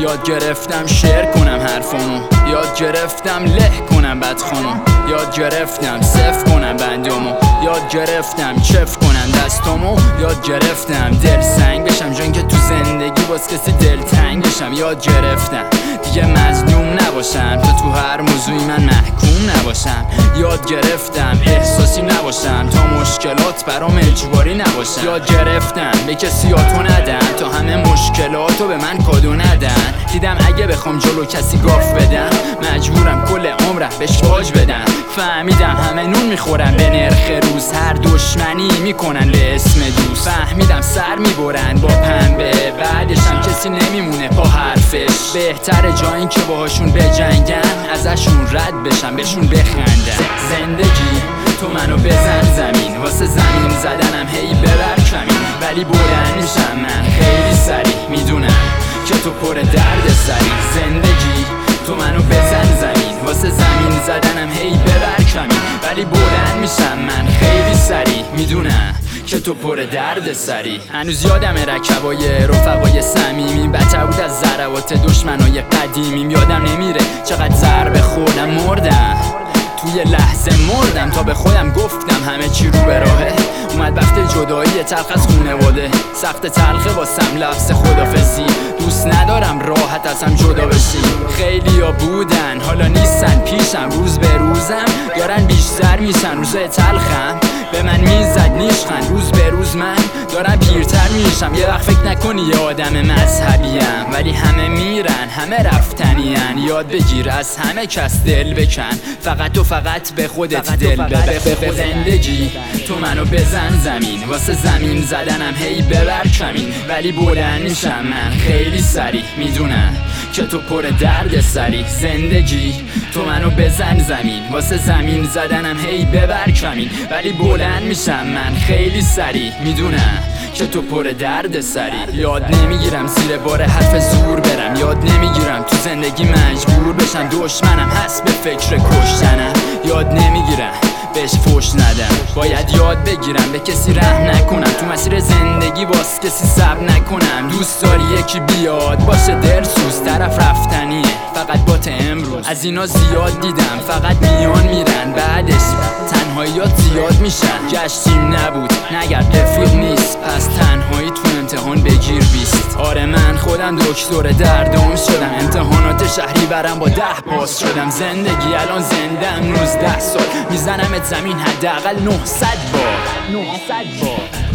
یاد گرفتم شعر کنم حرفامو، یاد گرفتم له کنم بدخامو، یاد گرفتم صفر کنم بندامو، یاد گرفتم چف کنم دستامو، یاد گرفتم دل سنگ بشم جان که تو زندگی باز کسی دل تنگ بشم. یاد گرفتم دیگه مظلوم نباشم تا تو هر موضوعی من محکوم نباشم. یاد گرفتم احساسی نباشم تا مشکلات برام اجباری نباشم. یاد گرفتم به کسی آتو ندن تا همه مشکلاتو به من کادو ندن. دیدم اگه بخوام جلو کسی گاف بدم مجبورم کل عمرم بهش باج بدم. فهمیدم همه نون میخورن به نرخ روز، هر دشمنی میکنن به اسم دوست. فهمیدم سر میبرن با پنبه، بعدشم کسی نمیمونه پا حرفش. بهتره جا این که باهاشون بجنگم ازشون رد بشم بهشون بخندم. زندگی تو منو بزن زمین، واسه زمین زدنم هی ببر کمین، ولی بلند میشم من خیلی سریع، میدونم که تو پر درد سری. زندگی تو منو بزن زمین، واسه زمین زدنم هی ببر کمین، ولی بلند میشم من خیلی سریع، میدونم که تو پر درد سری. هنوز یادم رکبای رفقای صمیمی، بچه بود از ضربات دشمنای قدیمیم. یادم نمیره چقدر ضربه خوردم، مردم توی لحظه مردم تا به خودم گفتم همه چی رو به راهه. اومد وقت جدایی تلخ از خونواده، سخت تلخه واسم لفظ خدافزی. دوست ندارم راحت ازم جدا بشی. خیلیا بودن حالا نیستن پیشم، روز به روزم دارن بیشتر میشن. روزای تلخم به من میزد نیشخن، روز به روز من دارم پیرتر میشم. یه وقت فکر نکنی یه آدم مذهبیم، ولی همه میرن همه رفتنین. یاد بگیر از همه کس دل بکن، فقط و فقط به خودت دل بده. زندگی تو منو بزن زمین، واسه زمین زدنم هی ببر کمین، ولی بلند میشم من خیلی سریع، میدونم که تو پر درد سری. زندگی تو منو بزن زمین، واسه زمین زدنم هی ببر کمین، ولی بلند میشم من خیلی سریع، میدونم که تو پر درد سری. یاد نمیگیرم زیر بار حرف زور برم، یاد نمیگیرم تو زندگی مجبور بشم. دشمنم هست به فکر کشتنم، یاد نمیگیرم بهش فوش ندم. باید یاد بگیرم به کسی رحم نکنم، تو مسیر زندگی باز کسی صبر نکنم. دوست داری یکی بیاد باشه دلسوز، طرف رفتنیه فقط با امروز. از اینا زیاد دیدم فقط میان میرن، بعدش تنهاییات زیاد میشن. گشتیم نبود نگرد رفیق نیست، پس تنهایی تو امتحان بگیر 20. آره من خودم دکتر دردم شدم، امتحانات شهری برم با 10 پاس شدم. زندگی الان زندم 19 سال، میزنم زمین حداقل 900 بار.